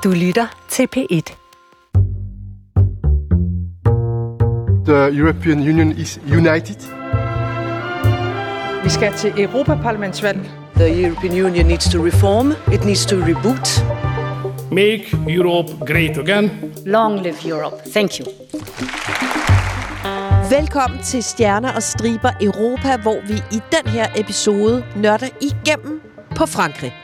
Du lytter til P1. The European Union is united. Vi skal til Europaparlamentsvalg. The European Union needs to reform. It needs to reboot. Make Europe great again. Long live Europe. Thank you. Velkommen til Stjerner og Striber Europa, hvor vi i den her episode nørder igennem på Frankrig.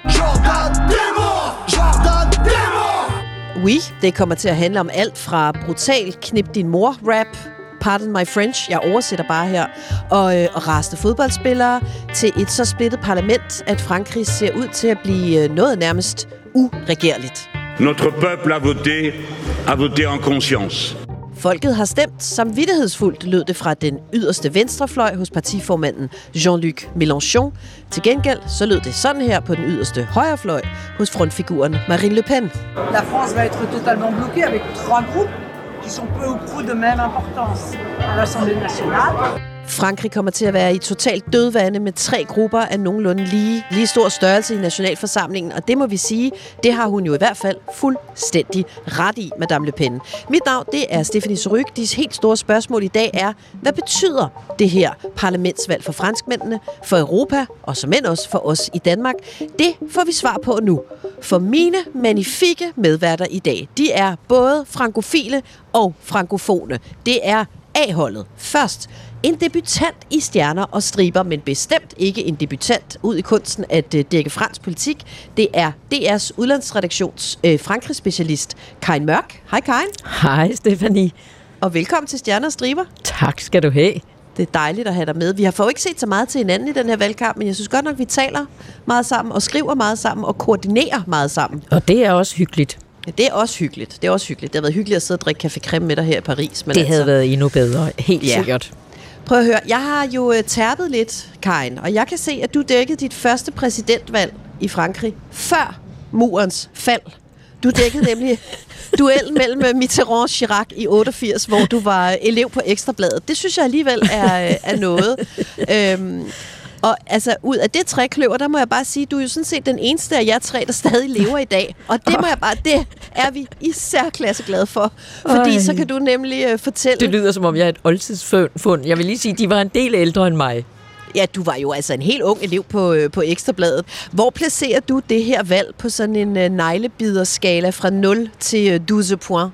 Oui, det kommer til at handle om alt fra brutal knip din mor-rap, pardon my French, jeg oversætter bare her, og rasende fodboldspillere, til et så splittet parlament, at Frankrig ser ud til at blive noget nærmest uregerligt. Notre peuple a voté en conscience. Folket har stemt samvittighedsfuldt, lød det fra den yderste venstrefløj hos partiformanden Jean-Luc Mélenchon. Til gengæld så lød det sådan her på den yderste højrefløj hos frontfiguren Marine Le Pen. La France va être totalement bloquée avec trois groupes qui sont peu ou prou de même importance à l'Assemblée nationale. Frankrig kommer til at være i totalt dødvande med 3 grupper af nogenlunde lige stor størrelse i nationalforsamlingen, og det må vi sige, det har hun jo i hvert fald fuldstændig ret i, Madame Le Pen. Mit navn, det er Stéphanie Surrugue. De helt store spørgsmål i dag er, hvad betyder det her parlamentsvalg for franskmændene, for Europa, og som end også for os i Danmark? Det får vi svar på nu. For mine magnifikke medværter i dag, de er både frankofile og frankofone. Det er A-holdet. Først en debutant i Stjerner og Striber, men bestemt ikke en debutant ud i kunsten at dække fransk politik. Det er DR's udlandsredaktions Frankrig-specialist Karin Mørk. Hej Karin. Hej Stéphanie. Og velkommen til Stjerner og Striber. Tak skal du have. Det er dejligt at have dig med. Vi har ikke set så meget til hinanden i den her valgkamp, men jeg synes godt nok, vi taler meget sammen og skriver meget sammen og koordinerer meget sammen. Og det er også hyggeligt. Ja, det er også hyggeligt. Det har været hyggeligt at sidde og drikke café creme med dig her i Paris. Men det havde været endnu bedre, helt sikkert. Prøv at høre, jeg har jo terpet lidt, Karin, og jeg kan se, at du dækkede dit første præsidentvalg i Frankrig før murens fald. Du dækkede nemlig duellen mellem Mitterrand og Chirac i 88, hvor du var elev på Ekstrabladet. Det synes jeg alligevel er noget. Og altså, ud af det trækløver, der må jeg bare sige, du er jo sådan set den eneste af jer 3, der stadig lever i dag. Og det det er vi i særklasse glade for. Fordi så kan du nemlig fortælle... Det lyder som om, jeg er et oldtidsfund. Jeg vil lige sige, de var en del ældre end mig. Ja, du var jo altså en helt ung elev på Ekstrabladet. Hvor placerer du det her valg på sådan en neglebiderskala fra 0 til 12 point?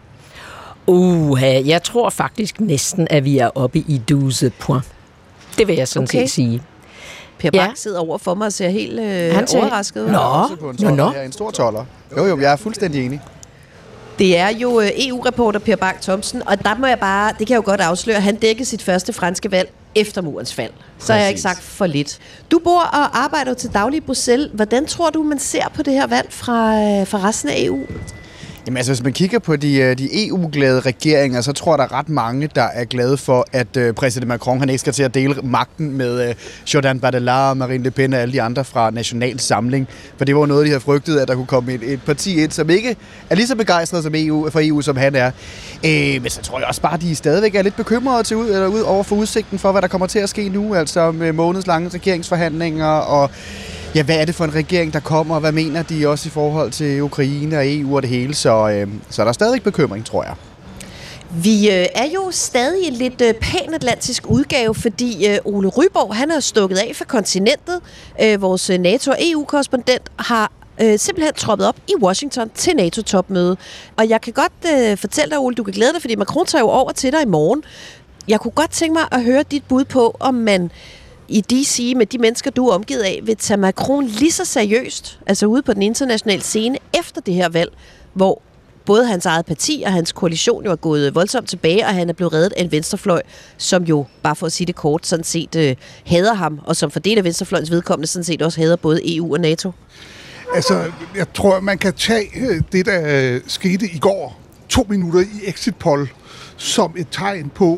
Jeg tror faktisk næsten, at vi er oppe i 12 point. Det vil jeg sådan set sige. Per Bak sidder over for mig og ser helt overrasket ud. Nå. Jeg er en stor toller. Jo, jeg er fuldstændig enig. Det er jo EU-reporter Per Bak Thomsen, og der må jeg bare, det kan jeg jo godt afsløre, han dækkede sit første franske valg efter murens fald. Så har jeg ikke sagt for lidt. Du bor og arbejder til daglig i Bruxelles. Hvordan tror du, man ser på det her valg fra resten af EU? Jamen altså, hvis man kigger på de EU-glade regeringer, så tror jeg, der er ret mange, der er glade for, at præsident Macron han ikke skal til at dele magten med Jordan Bardella, Marine Le Pen og alle de andre fra National Samling. For det var noget, de havde frygtet, at der kunne komme et parti ind, som ikke er lige så begejstret for EU, som han er. Men så tror jeg også bare, at de stadigvæk er lidt bekymrede ud over for udsigten for, hvad der kommer til at ske nu, altså med månedslange regeringsforhandlinger og... Ja, hvad er det for en regering, der kommer, og hvad mener de også i forhold til Ukraine og EU og det hele? Så der er stadig bekymring, tror jeg. Vi er jo stadig en lidt panatlantisk udgave, fordi Ole Ryborg, han er stukket af fra kontinentet. Vores NATO- og EU-korrespondent har simpelthen troppet op i Washington til NATO-topmøde. Og jeg kan godt fortælle dig, Ole, du kan glæde dig, fordi Macron tager jo over til dig i morgen. Jeg kunne godt tænke mig at høre dit bud på, om man i DC med de mennesker, du er omgivet af, vil tage Macron lige så seriøst, altså ude på den internationale scene, efter det her valg, hvor både hans eget parti og hans koalition jo er gået voldsomt tilbage, og han er blevet reddet af en venstrefløj, som jo, bare for at sige det kort, sådan set hader ham, og som for del af venstrefløjens vedkommende sådan set også hader både EU og NATO. Altså, jeg tror, man kan tage det, der skete i går, 2 minutter i exit poll, som et tegn på,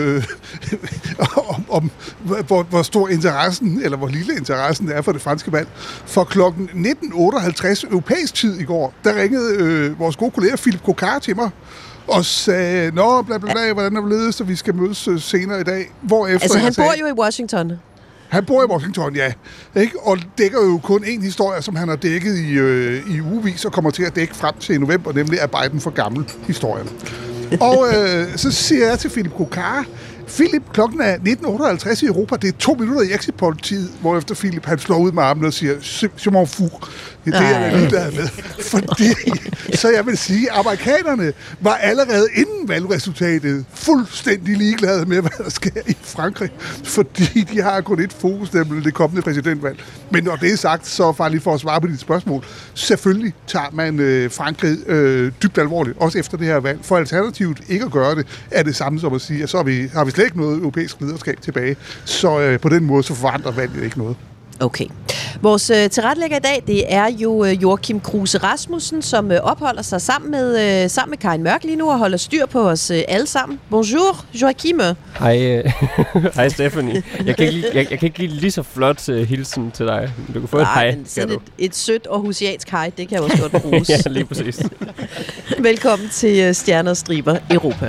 hvor stor interessen, eller hvor lille interessen er for det franske valg. For klokken 19:58 europæisk tid i går, der ringede vores gode kollega Philip Cocard til mig, og sagde, bla bla bla, hvordan er det ledet, så vi skal mødes senere i dag. Altså han bor jo i Washington. Han bor i Washington, ja. Ikke? Og dækker jo kun én historie, som han har dækket i ugevis, og kommer til at dække frem til november, nemlig er Biden for gammel historien. Og så siger jeg til Philip Kokar, Philip, klokken er 19:58 i Europa, det er 2 minutter i exit-politiet, hvorefter Philip han slår ud med armen og siger, je m'en fous. Det er jeg ligeglad med. Fordi, så jeg vil sige, amerikanerne var allerede inden valgresultatet fuldstændig ligeglade med, hvad der sker i Frankrig, fordi de har kun et fokus, nemlig det kommende præsidentvalg. Men når det er sagt, så bare lige for at svare på dit spørgsmål, selvfølgelig tager man Frankrig dybt alvorligt, også efter det her valg. For alternativet ikke at gøre det, er det samme som at sige, at så har vi slet ikke noget europæisk lederskab tilbage. Så på den måde, så forandrer valget ikke noget. Okay. Vores tilrettelægger i dag, det er jo Joachim Kruse Rasmussen, som opholder sig sammen med Karin Mørk lige nu og holder styr på os alle sammen. Bonjour, Joachim. Hej Stephanie. Jeg kan ikke give lige så flot hilsen til dig. Du kan få et hej. Sådan et sødt og husiansk hej, det kan jeg også godt bruges. Ja, lige præcis. Velkommen til Stjerner og Striber Europa.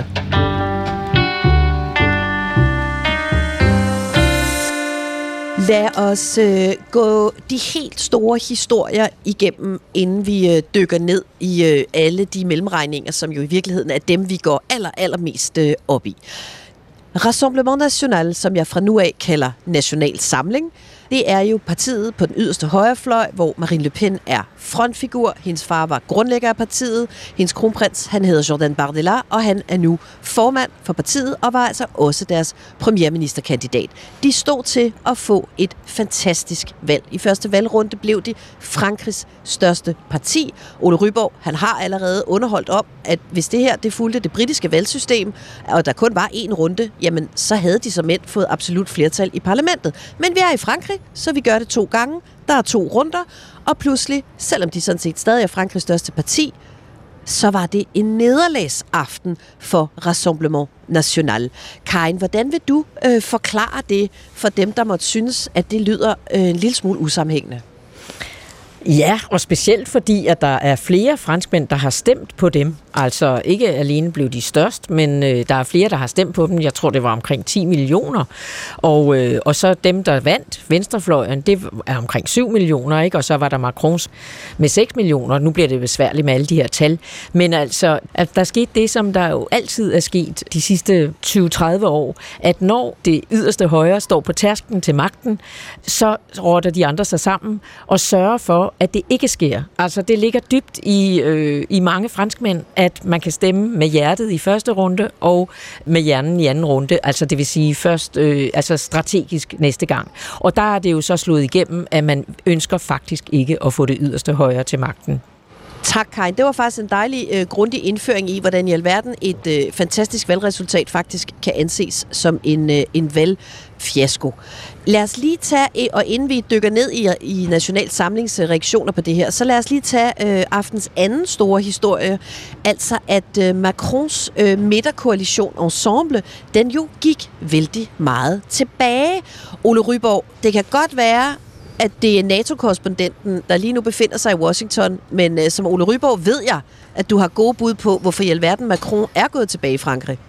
Lad os gå de helt store historier igennem, inden vi dykker ned i alle de mellemregninger, som jo i virkeligheden er dem, vi går allermest op i. Rassemblement National, som jeg fra nu af kalder National Samling, det er jo partiet på den yderste højrefløj, hvor Marine Le Pen er frontfigur. Hendes far var grundlægger af partiet. Hendes kronprins, han hedder Jordan Bardella, og han er nu formand for partiet og var altså også deres premierministerkandidat. De stod til at få et fantastisk valg. I første valgrunde blev de Frankrigs største parti. Ole Ryborg, han har allerede underholdt om, at hvis det her det fulgte det britiske valgsystem, og der kun var én runde, jamen så havde de som end fået absolut flertal i parlamentet. Men vi er i Frankrig, så vi gør det 2 gange. Der er 2 runder, og pludselig, selvom de sådan set stadig er Frankrigs største parti, så var det en nederlagsaften for Rassemblement National. Karin, hvordan vil du forklare det for dem, der måtte synes, at det lyder en lille smule usammenhængende? Ja, og specielt fordi, at der er flere franskmænd, der har stemt på dem. Altså ikke alene blev de størst, men der er flere, der har stemt på dem. Jeg tror, det var omkring 10 millioner. Og så dem, der vandt venstrefløjen, det er omkring 7 millioner, ikke? Og så var der Macrons med 6 millioner. Nu bliver det besværligt med alle de her tal. Men altså, at der skete det, som der jo altid er sket de sidste 20-30 år, at når det yderste højre står på tærsklen til magten, så rotter de andre sig sammen og sørger for, at det ikke sker. Altså, det ligger dybt i mange franskmænd, at man kan stemme med hjertet i første runde og med hjernen i anden runde. Altså, det vil sige først strategisk næste gang. Og der er det jo så slået igennem, at man ønsker faktisk ikke at få det yderste højre til magten. Tak, Karin. Det var faktisk en dejlig, grundig indføring i, hvordan i alverden et fantastisk valgresultat faktisk kan anses som en valgfiasko. Lad os lige tage, og inden vi dykker ned i National Samlings reaktioner på det her, så lad os lige tage aftens anden store historie, altså at Macrons midterkoalition Ensemble, den jo gik vældig meget tilbage. Ole Ryborg, det kan godt være, at det er NATO-korrespondenten, der lige nu befinder sig i Washington, men som Ole Ryborg ved jeg, at du har gode bud på, hvorfor i alverden Macron er gået tilbage i Frankrig.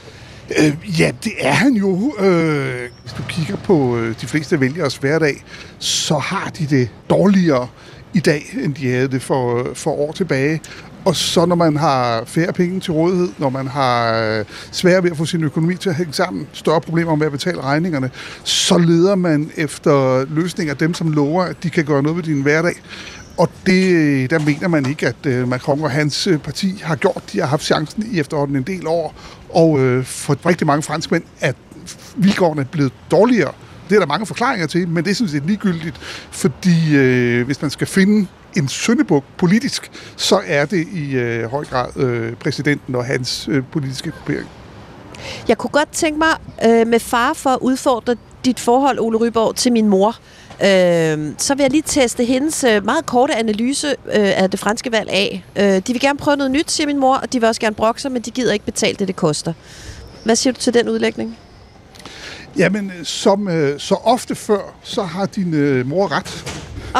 Ja, det er han jo. Hvis du kigger på de fleste vælgeres hverdag, så har de det dårligere i dag, end de havde det for år tilbage. Og så når man har færre penge til rådighed, når man har svært ved at få sin økonomi til at hænge sammen, større problemer med at betale regningerne, så leder man efter løsninger af dem, som lover, at de kan gøre noget ved din hverdag. Og der mener man ikke, at Macron og hans parti har gjort. De har haft chancen i efterhånden en del år. Og for rigtig mange franskmænd er vilkårene blevet dårligere. Det er der mange forklaringer til, men det synes jeg er ligegyldigt. Fordi hvis man skal finde en syndebuk politisk, så er det i høj grad præsidenten og hans politiske gruppering. Jeg kunne godt tænke mig, med fare for at udfordre dit forhold, Ole Ryborg, til min mor, så vil jeg lige teste hendes meget korte analyse af det franske valg af. De vil gerne prøve noget nyt, siger min mor, og de vil også gerne brokke sig, men de gider ikke betale det koster. Hvad siger du til den udlægning? Jamen, som så ofte før, så har din mor ret.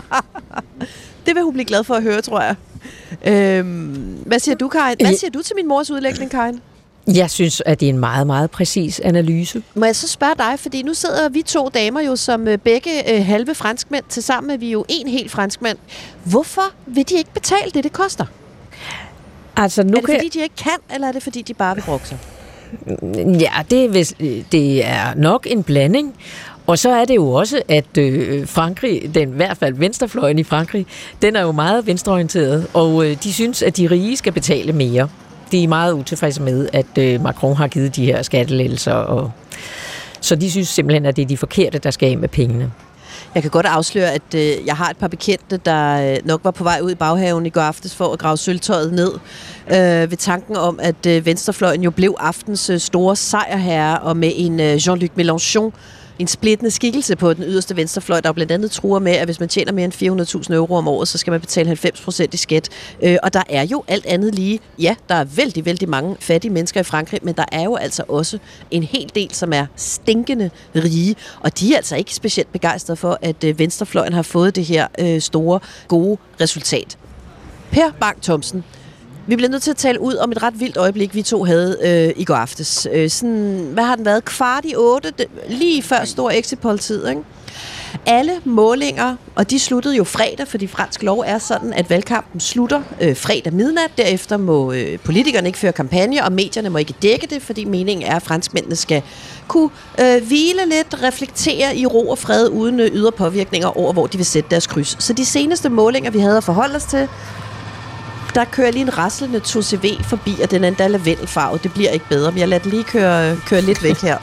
Det vil hun blive glad for at høre, tror jeg. Hvad siger du, Karin? Hvad siger du til min mors udlægning, Karin? Jeg synes, at det er en meget, meget præcis analyse. Må jeg så spørge dig, fordi nu sidder vi 2 damer jo som begge halve franskmænd. Tilsammen er vi jo en helt franskmand. Hvorfor vil de ikke betale det koster? Altså, nu er det fordi, de ikke kan, eller er det fordi, de bare vil brokke sig? Ja, det er nok en blanding. Og så er det jo også, at Frankrig, den i hvert fald venstrefløjen i Frankrig, den er jo meget venstreorienteret, og de synes, at de rige skal betale mere. De er meget utilfredse med, at Macron har givet de her skattelettelser, og så de synes simpelthen, at det er de forkerte, der skal af med pengene. Jeg kan godt afsløre, at jeg har et par bekendte, der nok var på vej ud i baghaven i går aftes for at grave sølvtøjet ned ved tanken om, at venstrefløjen jo blev aftens store sejrherre, og med en Jean-Luc Mélenchon, en splittende skikkelse på den yderste venstrefløj, der blandt andet truer med, at hvis man tjener mere end 400.000 euro om året, så skal man betale 90% i skat. Og der er jo alt andet lige, ja, der er vældig, vældig mange fattige mennesker i Frankrig, men der er jo altså også en hel del, som er stinkende rige, og de er altså ikke specielt begejstrede for, at venstrefløjen har fået det her store, gode resultat. Per Bang Thomsen, vi bliver nødt til at tale ud om et ret vildt øjeblik, vi 2 havde i går aftes. Hvad har den været? 7:15, lige før stor exit-poll-tid, ikke? Alle målinger, og de sluttede jo fredag, fordi fransk lov er sådan, at valgkampen slutter fredag midnat. Derefter må politikerne ikke føre kampagne, og medierne må ikke dække det, fordi meningen er, at franskmændene skal kunne hvile lidt, reflektere i ro og fred, uden ydre påvirkninger over, hvor de vil sætte deres kryds. Så de seneste målinger, vi havde at forholde os til, der kører lige en raslende 2CV forbi, og den er endda lavendelfarvet. Det bliver ikke bedre, men jeg lader den lige køre lidt væk her.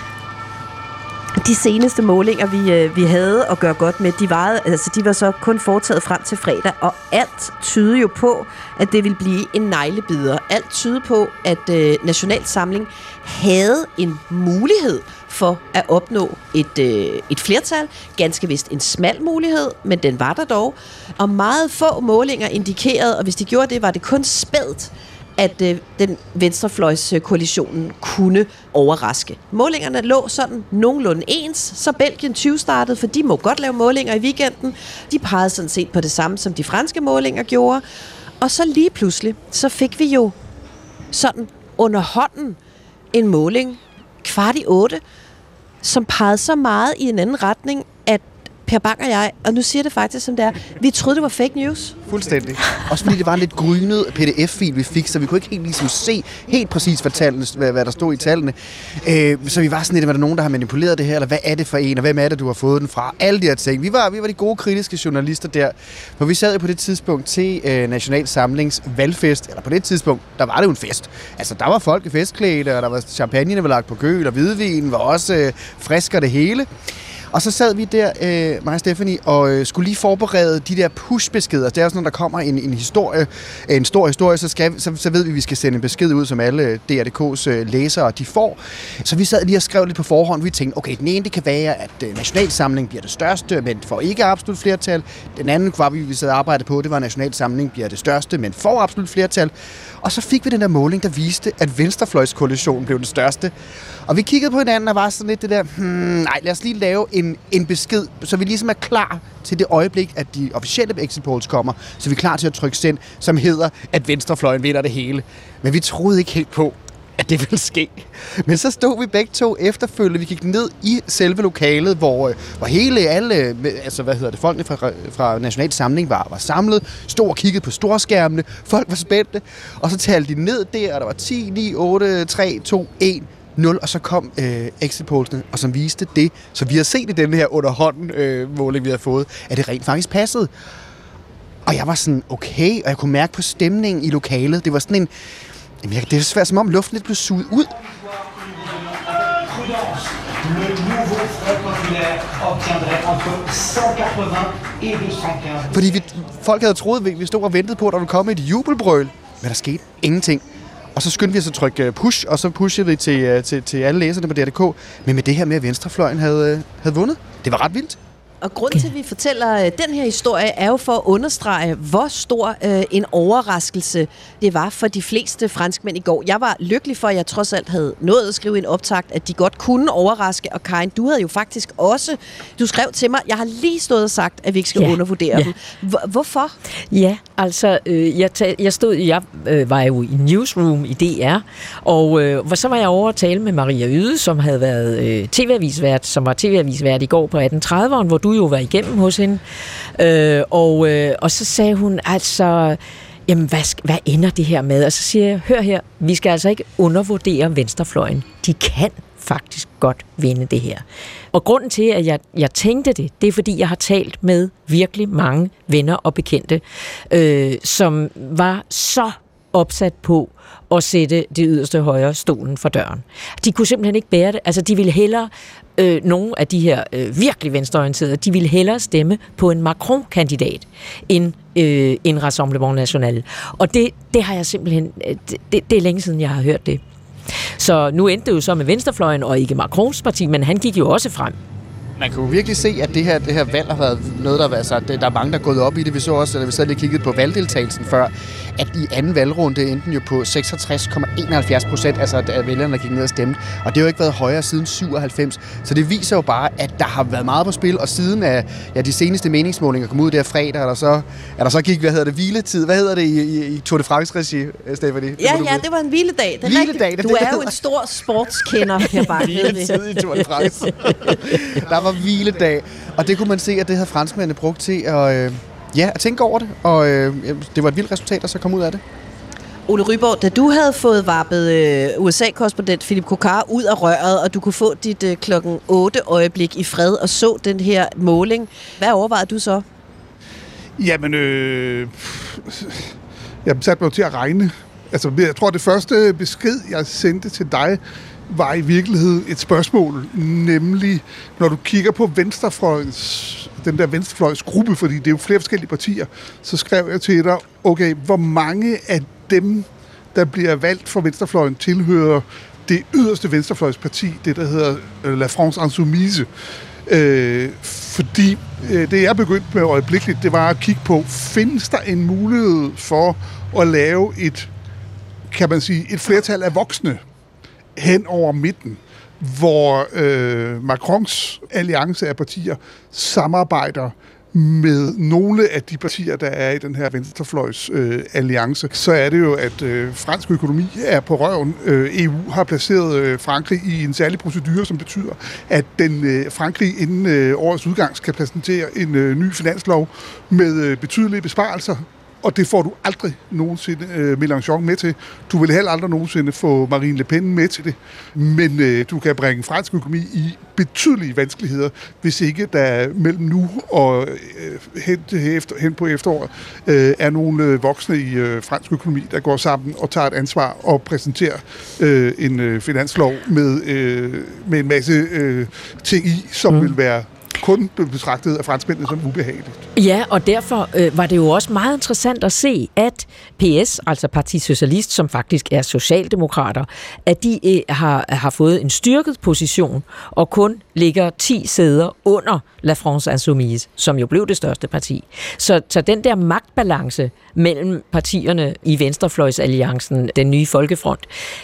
De seneste målinger, vi havde at gøre godt med, de var så kun foretaget frem til fredag, og alt tyder jo på, at det vil blive en neglebider. Alt tyder på, at National Samling havde en mulighed for at opnå et flertal. Ganske vist en smal mulighed, men den var der dog. Og meget få målinger indikerede, og hvis de gjorde det, var det kun spædt, at den venstrefløjskoalitionen kunne overraske. Målingerne lå sådan nogenlunde ens, så Belgien 20 startede, for de må godt lave målinger i weekenden. De pegede sådan set på det samme, som de franske målinger gjorde. Og så lige pludselig, så fik vi jo sådan under hånden en måling 7:15, som pegede så meget i en anden retning, at Per Bang og jeg, og nu siger det faktisk som det er, vi troede, det var fake news. Fuldstændig. Også fordi det var en lidt grynet pdf-fil, vi fik, så vi kunne ikke helt ligesom se helt præcis, hvad der stod i tallene. Så vi var sådan lidt, var der nogen, der har manipuleret det her, eller hvad er det for en, og hvem er det, du har fået den fra? Alle de her ting. Vi var de gode kritiske journalister der, for vi sad jo på det tidspunkt til National Samlings valgfest, eller på det tidspunkt, der var det jo en fest. Altså, der var folk i festklædte, og der var champagne, der var lagt på køl, og hvidvin var også frisk og det hele. Og så sad vi der, mig og Stephanie, og skulle lige forberede de der push-beskeder. Det er sådan, når der kommer en stor historie, så ved vi, at vi skal sende en besked ud, som alle DRDK's læsere de får. Så vi sad lige og skrev lidt på forhånd. Vi tænkte, okay, den ene det kan være, at Nationalsamling bliver det største, men får ikke absolut flertal. Den anden, vi sad og arbejdede på, det var, at Nationalsamling bliver det største, men får absolut flertal. Og så fik vi den der måling, der viste, at venstrefløjskoalitionen blev den største. Og vi kiggede på hinanden og var sådan lidt det der, nej, lad os lige lave en besked, så vi ligesom er klar til det øjeblik, at de officielle exit polls kommer, så vi er klar til at trykke send, som hedder, at venstrefløjen vinder det hele. Men vi troede ikke helt på, at det ville ske. Men så stod vi begge 2 efterfølgende. Vi gik ned i selve lokalet, hvor folkene fra National Samling var samlet, stod og kiggede på storskærmene, folk var spændte, og så talte de ned der, og der var 10, 9, 8, 3, 2, 1, 0, og så kom exit pollsene, og som viste det, så vi har set i den her underhånden måling, vi har fået, at det rent faktisk passede. Og jeg var sådan, okay, og jeg kunne mærke på stemningen i lokalet, det var sådan det er svært, som om luften lidt blev suget ud. Fordi folk havde troet, vi stod og ventede på, at der ville komme et jubelbrøl, men der skete ingenting. Og så skyndte vi os at trykke push, og så pushede vi til alle læserne på DRDK. Men med det her med, at venstrefløjen havde vundet, det var ret vildt. Og grunden til, at vi fortæller den her historie, er jo for at understrege, hvor stor en overraskelse det var for de fleste franskmænd i går. Jeg var lykkelig for, at jeg trods alt havde nået at skrive en optakt, at de godt kunne overraske. Og Karin, du havde jo faktisk også, du skrev til mig, jeg har lige stået og sagt, at vi ikke skal undervurdere dem. Hvorfor? Ja, altså, jeg var jo i Newsroom i DR, og så var jeg over at tale med Maria Yde, som havde været tv-avisvært, som var tv-avisvært i går på 1830'eren, hvor du jo var igennem hos hende. Og så sagde hun, altså, jamen, hvad ender det her med? Og så siger jeg, hør her, vi skal altså ikke undervurdere venstrefløjen. De kan faktisk godt vinde det her. Og grunden til, at jeg tænkte det er, fordi jeg har talt med virkelig mange venner og bekendte, som var så opsat på at sætte det yderste højre stolen for døren. De kunne simpelthen ikke bære det. Altså, de ville hellere, nogle af de her virkelig venstreorienterede, de ville hellere stemme på en Macron-kandidat end en Rassemblement National. Og det har jeg simpelthen, det er længe siden, jeg har hørt det. Så nu endte det jo så med venstrefløjen og ikke Macrons parti, men han gik jo også frem. Man kan jo virkelig se, at det her valg har været noget, der er mange, der er gået op i det. Vi så også, da vi sad lige kiggede på valgdeltagelsen før, at i anden valgrunde endte jo på 66,71%, altså at vælgerne gik ned og stemte. Og det har jo ikke været højere siden 97. Så det viser jo bare, at der har været meget på spil, og siden af de seneste meningsmålinger kom ud der fredag, er der så gik, hviletid. Hvad hedder det i Tour de France-regi, Stephanie? Ja, det var en hviledag. Det er hviledag, du er jo en stor sportskender, her bare. Hviletid i Tour de France. Der var hviledag, og det kunne man se, at det havde franskmændene brugt til at tænke over det, og det var et vildt resultat, der så kom ud af det. Ole Ryborg, da du havde fået varpet USA-korrespondent Philip Kokar ud af røret, og du kunne få dit klokken 8 øjeblik i fred og så den her måling, hvad overvejede du så? Jamen, jeg satte mig til at regne. Altså, jeg tror, det første besked, jeg sendte til dig, var i virkeligheden et spørgsmål, nemlig når du kigger på den der venstrefløjsgruppe, fordi det er jo flere forskellige partier, så skrev jeg til dig, okay, hvor mange af dem, der bliver valgt for venstrefløjen, tilhører det yderste venstrefløjsparti, det der hedder La France Insoumise. Fordi det jeg begyndte med øjeblikkeligt, det var at kigge på, findes der en mulighed for at lave et flertal af voksne hen over midten, hvor Macrons alliance af partier samarbejder med nogle af de partier, der er i den her venstrefløjs alliance, så er det jo, at fransk økonomi er på røven. EU har placeret Frankrig i en særlig procedure, som betyder, at Frankrig inden årets udgang skal præsentere en ny finanslov med betydelige besparelser. Og det får du aldrig nogensinde Mélenchon med til. Du vil heller aldrig nogensinde få Marine Le Pen med til det. Men du kan bringe fransk økonomi i betydelige vanskeligheder, hvis ikke der mellem nu og hen på efteråret er nogle voksne i fransk økonomi, der går sammen og tager et ansvar og præsenterer en finanslov med en masse ting i, som vil være kun betragtet af franskmændene som ubehageligt. Ja, og derfor var det jo også meget interessant at se, at PS, altså Parti Socialist, som faktisk er socialdemokrater, at de har fået en styrket position og kun ligger 10 sæder under La France Insoumise, som jo blev det største parti. Så den der magtbalance mellem partierne i Venstrefløjsalliancen, den nye Folkefront,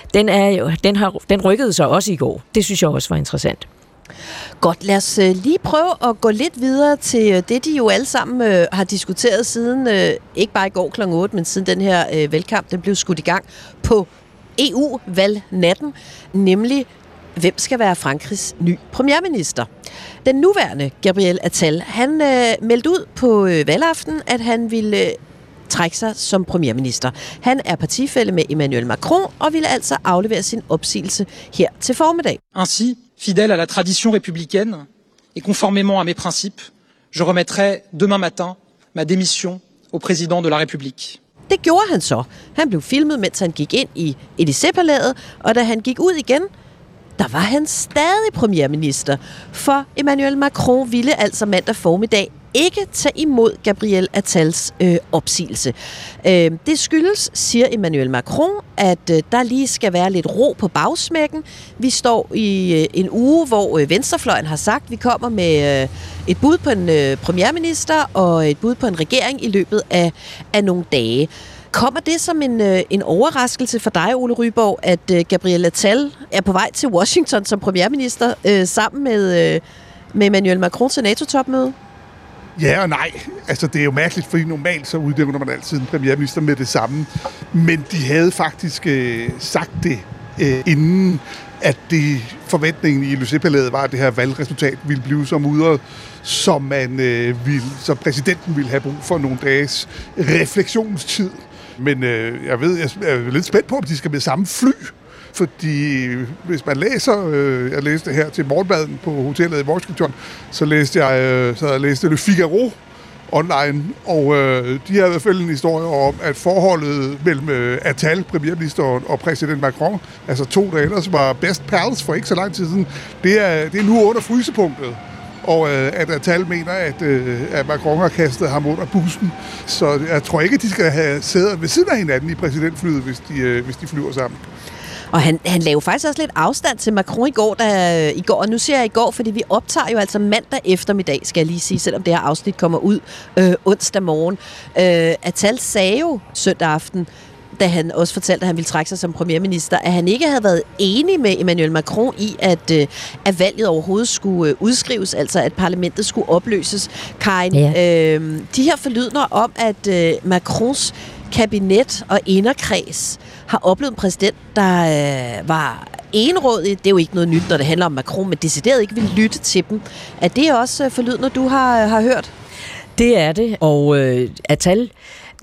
den rykkede sig også i går. Det synes jeg også var interessant. Godt, lad os lige prøve at gå lidt videre til det, de jo alle sammen har diskuteret siden, ikke bare i går kl. 8, men siden den her valgkamp, den blev skudt i gang på EU-valgnatten, nemlig hvem skal være Frankrigs ny premierminister. Den nuværende Gabriel Attal, han meldte ud på valgaften, at han ville trække sig som premierminister. Han er partifælle med Emmanuel Macron og ville altså aflevere sin opsigelse her til formiddag. Ainsi, fidèle à la tradition républicaine et conformément à mes principes, je remettrai demain matin ma démission au président de la République. Det gjorde han så. Han blev filmet, mens han gik ind i Élysée-palæet, og da han gik ud igen, der var han stadig premierminister. For Emmanuel Macron ville altså mandag formiddag ikke tage imod Gabriel Attals opsigelse. Det skyldes, siger Emmanuel Macron, at der lige skal være lidt ro på bagsmækken. Vi står i en uge, hvor venstrefløjen har sagt, at vi kommer med et bud på en premierminister og et bud på en regering i løbet af nogle dage. Kommer det som en overraskelse for dig, Ole Ryborg, at Gabriel Attal er på vej til Washington som premierminister sammen med Emmanuel Macron til NATO-topmøde? Ja og nej. Altså, det er jo mærkeligt, fordi normalt så udnævner man altid en premierminister med det samme. Men de havde faktisk sagt det inden, at forventningen i Élysée-palæet var, at det her valgresultat ville blive så mudret, som som præsidenten ville have brug for nogle dages refleksionstid. Men jeg er lidt spændt på, om de skal med samme fly. Fordi hvis man læser, jeg læste her til morgenmaden på hotellet i Washington, så læste jeg Le Figaro online, og de har i hvert fald en historie om, at forholdet mellem Attal, premierministeren, og præsident Macron, altså 2 dage ellers var best pals for ikke så lang tid siden, det er nu under frysepunktet. Og at Attal mener, at Macron har kastet ham under bussen. Så jeg tror ikke, at de skal have sædet ved siden af hinanden i præsidentflyet, hvis de flyver sammen. Og han lavede faktisk også lidt afstand til Macron i går, og nu siger jeg i går, fordi vi optager jo altså mandag eftermiddag, skal jeg lige sige, selvom det her afsnit kommer ud onsdag morgen. Attal sagde jo søndag aften, da han også fortalte, at han ville trække sig som premierminister, at han ikke havde været enig med Emmanuel Macron i, at valget overhovedet skulle udskrives, altså at parlamentet skulle opløses. Karin, de her forlydender om, at Macrons kabinet og inderkreds har oplevet en præsident, der var enrådig. Det er jo ikke noget nyt, når det handler om Macron, men decideret ikke vil lytte til dem. Er det også forlydender, du har hørt? Det er det, og Attal,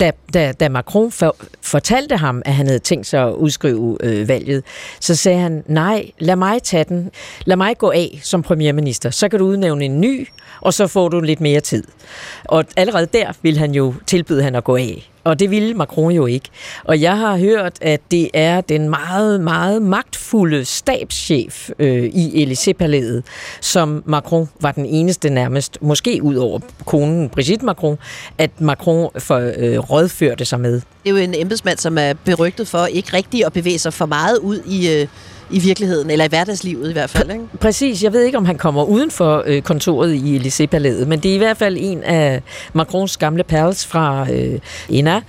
da Macron fortalte ham, at han havde tænkt sig at udskrive valget, så sagde han, nej, lad mig tage den. Lad mig gå af som premierminister. Så kan du udnævne en ny, og så får du lidt mere tid. Og allerede der ville han jo tilbyde han at gå af. Og det ville Macron jo ikke. Og jeg har hørt, at det er den meget, meget magtfulde stabschef i Élysée-palæet, som Macron var den eneste nærmest, måske ud over konen Brigitte Macron, at Macron rådførte sig med. Det er jo en embedsmand, som er berygtet for ikke rigtig at bevæge sig for meget ud i virkeligheden, eller i hverdagslivet i hvert fald, ikke? Præcis. Jeg ved ikke, om han kommer uden for kontoret i Élysée-palæet, men det er i hvert fald en af Macrons gamle pals fra ENA.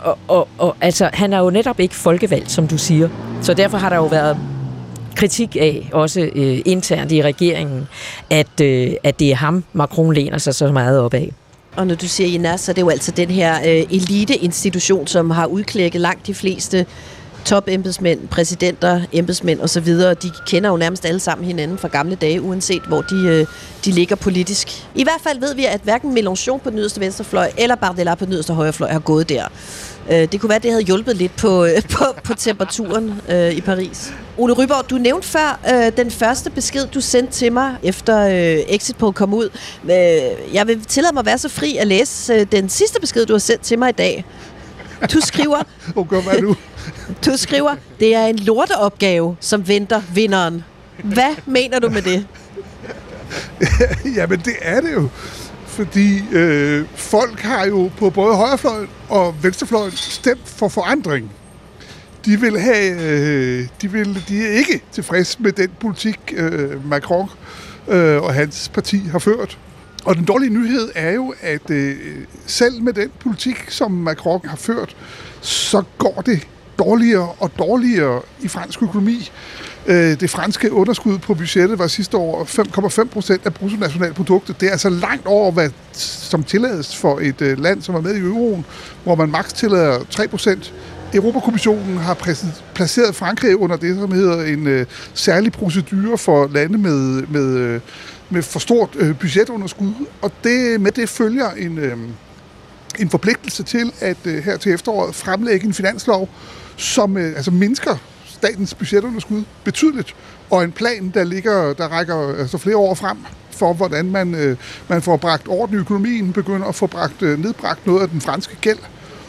Og altså, han er jo netop ikke folkevalgt, som du siger. Så derfor har der jo været kritik af, også internt i regeringen, at det er ham, Macron læner sig så meget op af. Og når du siger ENA, så er det jo altså den her eliteinstitution, som har udklækket langt de fleste topembedsmænd, præsidenter, embedsmænd osv. De kender jo nærmest alle sammen hinanden fra gamle dage, uanset hvor de ligger politisk. I hvert fald ved vi, at hverken Mélenchon på den yderste venstrefløj eller Bardella på den yderste højrefløj har gået der. Det kunne være, at det havde hjulpet lidt på temperaturen i Paris. Ole Ryborg, du nævnte før den første besked, du sendte til mig, efter Exit Poll kom ud. Jeg vil tillade mig at være så fri at læse den sidste besked, du har sendt til mig i dag. Du skriver... hvad nu? Du skriver, det er en lorteopgave, som venter vinderen. Hvad mener du med det? Jamen, det er det jo. Fordi folk har jo på både højrefløjen og venstrefløjen stemt for forandring. De er ikke tilfreds med den politik, Macron og hans parti har ført. Og den dårlige nyhed er jo, at selv med den politik, som Macron har ført, så går det dårligere og dårligere i fransk økonomi. Det franske underskud på budgettet var sidste år 5,5% af bruttonationalproduktet. Det er altså langt over, hvad som tillades for et land, som er med i euroen, hvor man maks tillader 3%. Europakommissionen har placeret Frankrig under det, som hedder en særlig procedure for lande med for stort budgetunderskud. Og med det følger en forpligtelse til at her til efteråret fremlægge en finanslov, som altså mindsker statens budgetunderskud betydeligt, og en plan, der rækker altså flere år frem for, hvordan man får bragt orden i økonomien, begynder at få nedbragt noget af den franske gæld.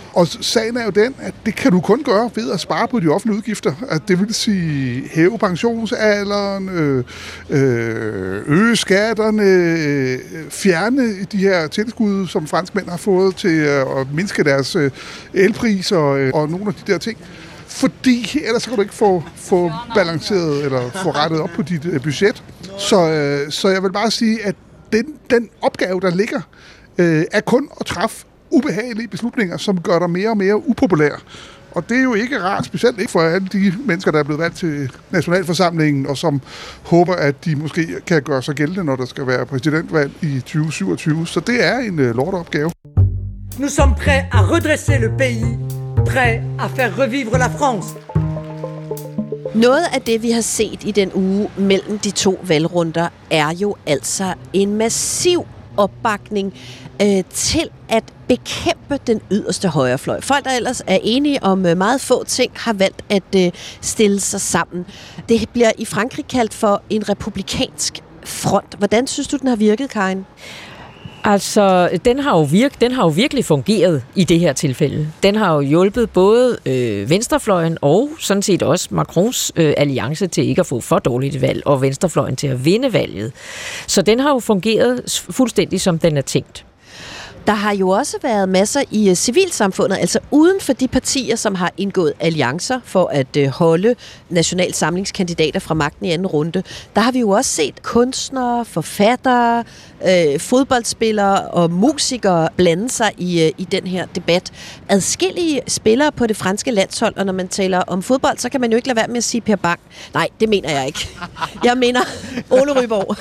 Og sagen er jo den, at det kan du kun gøre ved at spare på de offentlige udgifter. At det vil sige hæve pensionsalderen, øge skatterne, fjerne de her tilskud, som franskmænd har fået til at mindske deres elpriser og nogle af de der ting. Fordi ellers så kan du ikke få balanceret eller få rettet op på dit budget. Så jeg vil bare sige, at den opgave, der ligger, er kun at træffe ubehagelige beslutninger, som gør dig mere og mere upopulær. Og det er jo ikke rart, specielt ikke for alle de mennesker, der er blevet valgt til nationalforsamlingen, og som håber, at de måske kan gøre sig gældende, når der skal være præsidentvalg i 2027. Så det er en lorteopgave. Nous sommes prêts à redresser le pays, prêts à faire revivre la France. Noget af det, vi har set i den uge mellem de to valgrunder, er jo altså en massiv opbakning til at bekæmpe den yderste højrefløj. Folk, der ellers er enige om meget få ting, har valgt at stille sig sammen. Det bliver i Frankrig kaldt for en republikansk front. Hvordan synes du, den har virket, Karin? Altså, den har jo virkelig fungeret i det her tilfælde. Den har jo hjulpet både venstrefløjen og sådan set også Macrons alliance til ikke at få for dårligt et valg, og venstrefløjen til at vinde valget. Så den har jo fungeret fuldstændig, som den er tænkt. Der har jo også været masser i civilsamfundet, altså uden for de partier, som har indgået alliancer for at holde national samlingskandidater fra magten i anden runde. Der har vi jo også set kunstnere, forfattere, fodboldspillere og musikere blande sig i den her debat. Adskillige spillere på det franske landshold, og når man taler om fodbold, så kan man jo ikke lade være med at sige Per Bang. Nej, det mener jeg ikke. Jeg mener Ole Ryborg.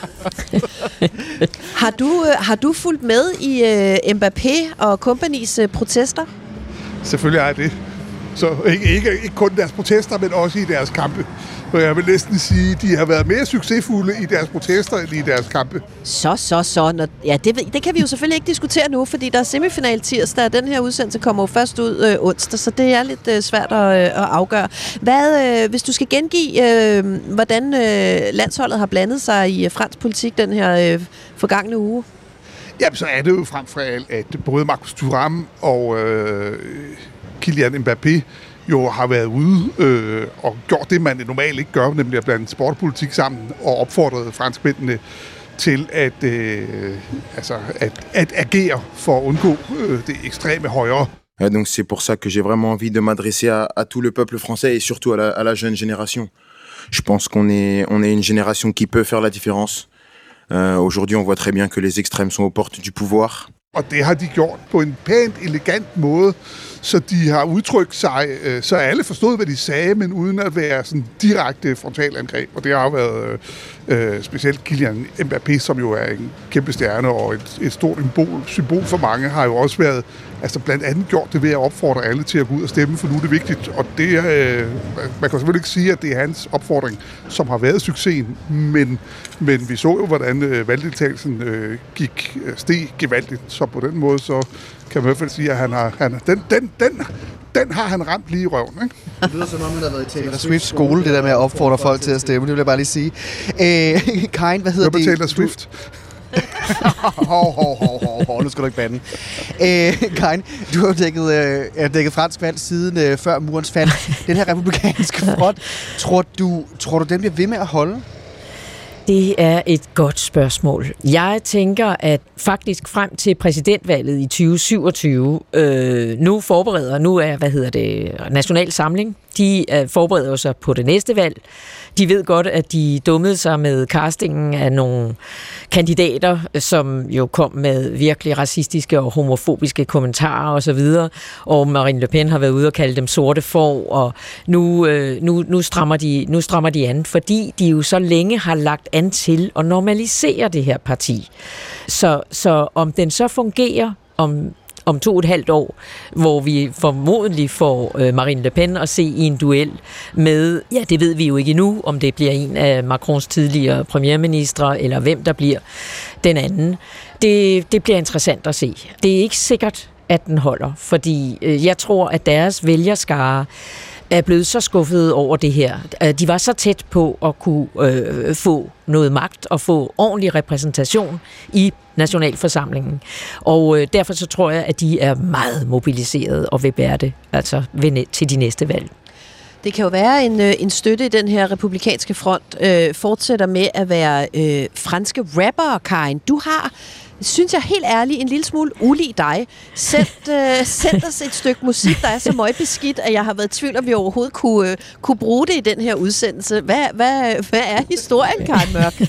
Har du fulgt med i Mbappé og Companys protester? Selvfølgelig er det. Så ikke kun deres protester, men også i deres kampe. Og jeg vil næsten sige, at de har været mere succesfulde i deres protester end i deres kampe. Det kan vi jo selvfølgelig ikke diskutere nu, fordi der er semifinal tirsdag, og den her udsendelse kommer jo først ud onsdag, så det er lidt svært at afgøre. Hvis du skal gengive, hvordan landsholdet har blandet sig i fransk politik den her forgangne uge? Jamen, så er det jo frem for alt, at både Marcus Thuram og Kylian Mbappé jo har været ude og gjort det, man normalt ikke gør, nemlig at blande sport og politik sammen, og opfordret franskmændene til at agere for at undgå det ekstreme højre. Donc c'est pour ça que j'ai vraiment envie de m'adresser à tout le peuple français et surtout à la jeune génération. Je pense qu'on est une génération qui peut faire la différence. Aujourd'hui, on voit très bien que les extrêmes sont aux portes du pouvoir. Og det har de gjort på en pænt, elegant måde, så de har udtrykt sig, så alle forstod, hvad de sagde, men uden at være sådan direkte frontalangreb. Og det har været specielt Kylian Mbappé, som jo er en kæmpe stjerne og et stort symbol for mange, har jo også været, altså blandt andet gjort det ved at opfordre alle til at gå ud og stemme, for nu er det vigtigt. Og det, man kan selvfølgelig ikke sige, at det er hans opfordring, som har været succesen, men vi så jo, hvordan valgdeltagelsen steg gevaldigt. Så på den måde, så kan man i hvert fald sige, at den har han ramt lige i røven, ikke? Det lyder som om, han har været i Taylor Swift skole, det der med at opfordre folk til at stemme. Det vil jeg bare lige sige. Karin, hvad hedder det? Taylor Swift. Nu skal du ikke bande. Karin, du har jo dækket fransk valg siden før murens fald. Den her republikanske front, tror du, den bliver ved med at holde? Det er et godt spørgsmål. Jeg tænker, at faktisk frem til præsidentvalget i 2027, nu er National Samling, de forbereder sig på det næste valg. De ved godt, at de dummede sig med castingen af nogle kandidater, som jo kom med virkelig racistiske og homofobiske kommentarer osv. Og Marine Le Pen har været ude og kalde dem sorte får, og nu strammer de an, fordi de jo så længe har lagt an til at normalisere det her parti. Så om den så fungerer om 2,5 år, hvor vi formodentlig får Marine Le Pen at se i en duel med, ja, det ved vi jo ikke endnu, om det bliver en af Macrons tidligere premierministre, eller hvem der bliver den anden. Det bliver interessant at se. Det er ikke sikkert, at den holder, fordi jeg tror, at deres vælgerskare, er blevet så skuffede over det her. De var så tæt på at kunne få noget magt og få ordentlig repræsentation i nationalforsamlingen. Og derfor så tror jeg, at de er meget mobiliseret og vil bære det altså til de næste valg. Det kan jo være en støtte i den her republikanske front fortsætter med at være franske rappere, Karin. Du har, synes jeg helt ærligt, en lille smule ulig dig. Sendt os et stykke musik, der er så møgbeskidt, at jeg har været i tvivl, om vi overhovedet kunne bruge det i den her udsendelse. Hvad er historien, Karin Mørk?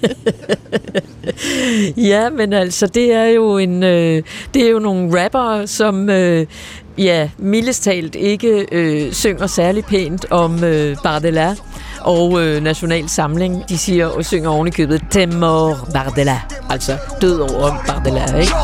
Ja, men altså, det er jo nogle rappere, som mildest talt ikke synger særlig pænt om Bardella og National Samling. De siger og synger oven i købet "T'es mort, Bardella", altså død over Bardella, ikke?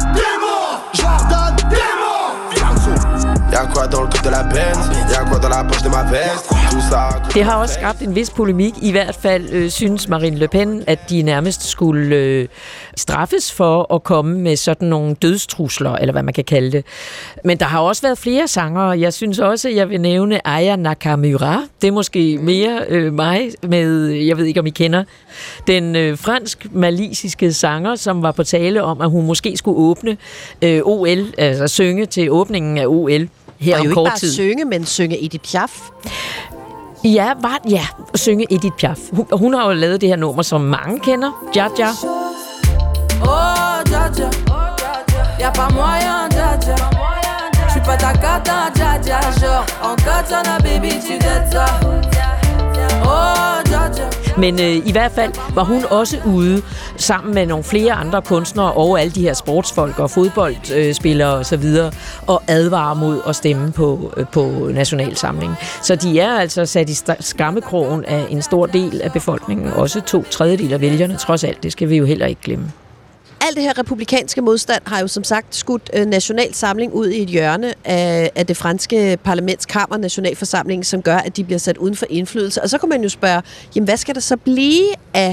Det har også skabt en vis polemik. I hvert fald synes Marine Le Pen, at de nærmest skulle straffes for at komme med sådan nogle dødstrusler, eller hvad man kan kalde det. Men der har også været flere sangere. Jeg synes også, at jeg vil nævne Aya Nakamura. Det er måske mere mig med, jeg ved ikke om I kender, den fransk-malisiske sanger, som var på tale om, at hun måske skulle åbne OL, altså synge til åbningen af OL. Her og om jo kort ikke bare tid. synge, men synge Edith Piaf. Synge Edith Piaf. Hun har jo lavet det her nummer, som mange kender. Ja, ja. Oh, ja, ja. Y'a pas moyen, ja, ja. Je suis pas ta cata, ja, ja. Genre, en katana, baby, tu dettes ça. Oh, ja, ja. Men i hvert fald var hun også ude sammen med nogle flere andre kunstnere og alle de her sportsfolk og fodboldspillere og så videre og advarer mod at stemme på Nationalsamlingen. Så de er altså sat i skammekrogen af en stor del af befolkningen, også 2/3 af vælgerne, trods alt. Det skal vi jo heller ikke glemme. Alt det her republikanske modstand har jo som sagt skudt National Samling ud i et hjørne af det franske parlamentskammer, Nationalforsamlingen, som gør, at de bliver sat uden for indflydelse. Og så kan man jo spørge, jamen hvad skal der så blive af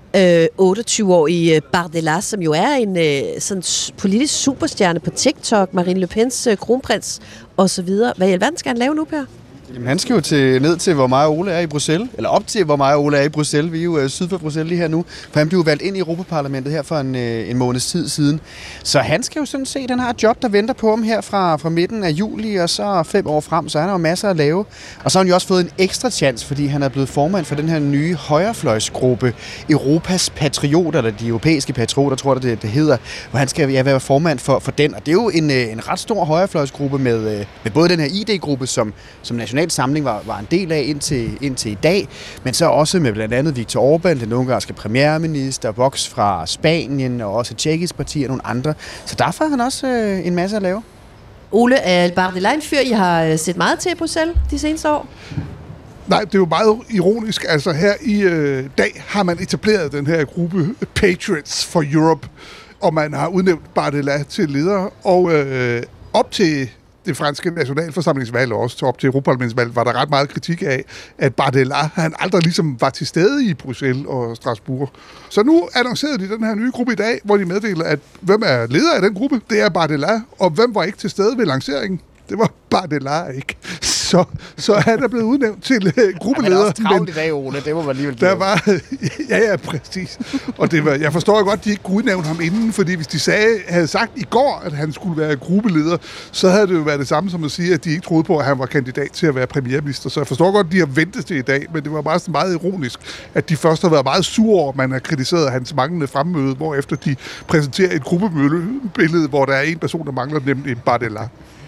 28-årige Bardella, som jo er en sådan politisk superstjerne på TikTok, Marine Le Pens kronprins osv. Hvad i alverden skal han lave nu, Per? Jamen, han skal jo ned til, hvor meget Ole er i Bruxelles. Eller op til, hvor meget Ole er i Bruxelles. Vi er jo syd for Bruxelles lige her nu. For han blev valgt ind i Europaparlamentet her for en måneds tid siden. Så han skal jo sådan set, han har et job, der venter på ham her fra midten af juli, og så 5 år frem, så han har jo masser at lave. Og så har han jo også fået en ekstra chance, fordi han er blevet formand for den her nye højrefløjsgruppe, Europas Patrioter, eller de europæiske patrioter, tror jeg, det hedder, hvor han skal være formand for den. Og det er jo en ret stor højrefløjsgruppe med både den her ID-gruppe, som National Samling var en del af indtil i dag, men så også med blandt andet Viktor Orbán, den ungarske premierminister, Vox fra Spanien og også Tjekkisk parti og nogle andre. Så derfor har han også en masse at lave. Ole, er Bardella en fyr, I har set meget til i Bruxelles de seneste år? Nej, det er jo meget ironisk. Altså her i dag har man etableret den her gruppe Patriots for Europe, og man har udnævnt Bardella til leder, og op til det franske nationalforsamlingsvalg og også op til Europaparlamentsvalg var der ret meget kritik af, at Bardella, han aldrig ligesom var til stede i Bruxelles og Strasbourg. Så nu annoncerede de den her nye gruppe i dag, hvor de meddeler, at hvem er leder af den gruppe? Det er Bardella, og hvem var ikke til stede ved lanceringen? Det var Bardella ikke. Så han er blevet udnævnt til gruppeleder. Ja, men også travlt i dag, Ole. Det må man alligevel der var, ja, præcis. Og jeg forstår godt, at de ikke kunne udnævne ham inden, fordi hvis de havde sagt i går, at han skulle være gruppeleder, så havde det jo været det samme som at sige, at de ikke troede på, at han var kandidat til at være premierminister. Så jeg forstår godt, at de har ventet til i dag, men det var bare sådan meget ironisk, at de først har været meget sure over, at man har kritiseret hans manglende fremmøde, hvorefter de præsenterer et gruppebillede, hvor der er en person, der mangler, nemlig Bardella.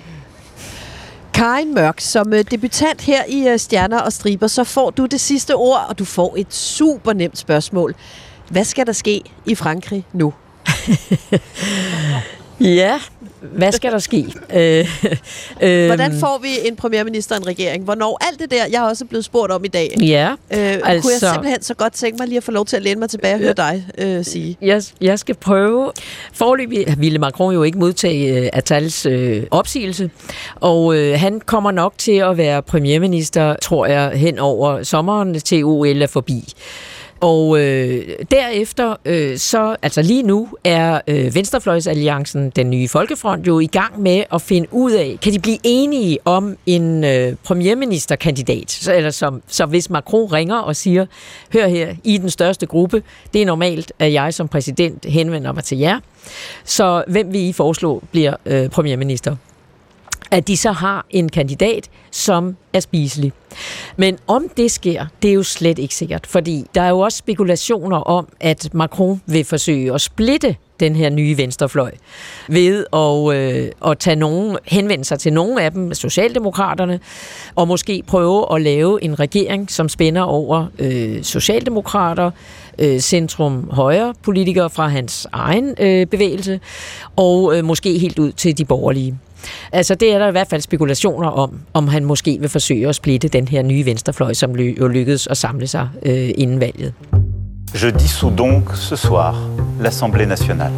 Karin Mørk, som debutant her i Stjerner og Striber, så får du det sidste ord, og du får et super nemt spørgsmål. Hvad skal der ske i Frankrig nu? Ja, hvad skal der ske? Hvordan får vi en premierminister og en regering? Hvornår? Alt det der, jeg har også blevet spurgt om i dag. Ja, altså, kunne jeg simpelthen så godt tænke mig lige at få lov til at læne mig tilbage og høre dig sige. Jeg skal prøve. Foreløbig ville Macron jo ikke modtage Attals opsigelse, og han kommer nok til at være premierminister, tror jeg, hen over sommeren til OL er forbi. Og derefter, så altså lige nu, er Venstrefløjsalliancen, den nye Folkefront, jo i gang med at finde ud af, kan de blive enige om en premierministerkandidat? Så hvis Macron ringer og siger, hør her, I er den største gruppe, det er normalt, at jeg som præsident henvender mig til jer. Så hvem vil I foreslå bliver premierminister? At de så har en kandidat, som er spiselig. Men om det sker, det er jo slet ikke sikkert, fordi der er jo også spekulationer om, at Macron vil forsøge at splitte den her nye venstrefløj ved at henvende sig til nogle af dem, Socialdemokraterne, og måske prøve at lave en regering, som spænder over socialdemokrater, centrum-højre politikere fra hans egen bevægelse, og måske helt ud til de borgerlige. Altså det er der i hvert fald spekulationer om han måske vil forsøge at splitte den her nye venstrefløj, som jo lykkedes at samle sig inden valget. Je dissous donc ce soir l'Assemblée nationale.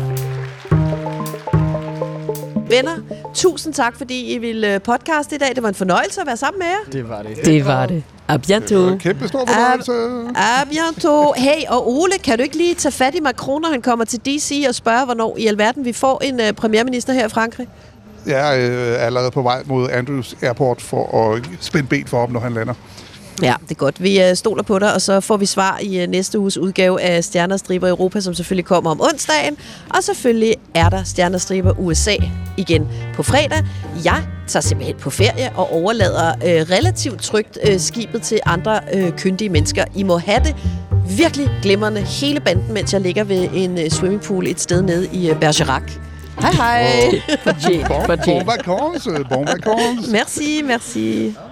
Venner, tusind tak, fordi I ville podcast i dag. Det var en fornøjelse at være sammen med jer. Det var det. Det var det. A bientôt. Kæmpe stor fornøjelse. A bientôt. Hey, og Ole, kan du ikke lige tage fat i Macron, når han kommer til DC og spørge, hvornår i alverden vi får en premierminister her i Frankrig? Jeg er allerede på vej mod Andrews Airport for at spænde ben for ham, når han lander. Ja, det er godt. Vi stoler på dig, og så får vi svar i næste uges udgave af Stjerner og Striber Europa, som selvfølgelig kommer om onsdagen. Og selvfølgelig er der Stjerner og Striber USA igen på fredag. Jeg tager simpelthen på ferie og overlader relativt trygt skibet til andre kyndige mennesker. I må have det virkelig glimrende hele banden, mens jeg ligger ved en swimmingpool et sted nede i Bergerac. Hej hej. Bon vacances. Merci, merci.